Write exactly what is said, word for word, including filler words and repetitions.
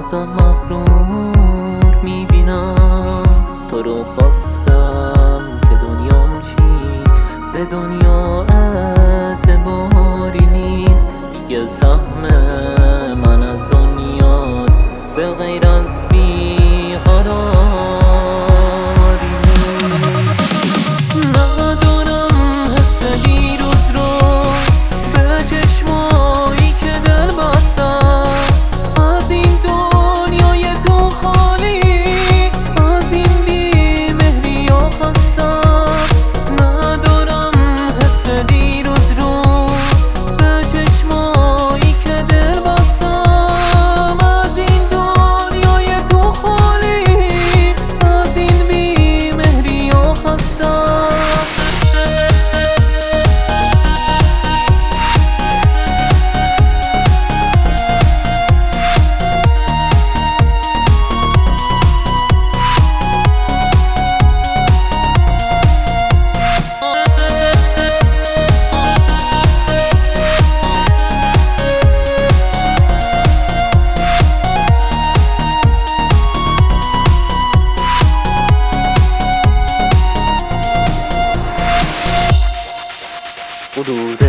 ازم مغرور میبینم. تو رو خواستم که دنیام چی، به دنیا اعتباری نیست دیگه. سهم من از دنیات به غیر از بیقراری نیست. ندارم حس دیروز رو به چشمایی که دل بستم. از این دنیای تو خالی، از این بیمهری ها خستم. ندارم حس دیروز رو به چشمایی که دل بستم. از این دنیای تو خالی، از این بیمهری ها خستم. غرور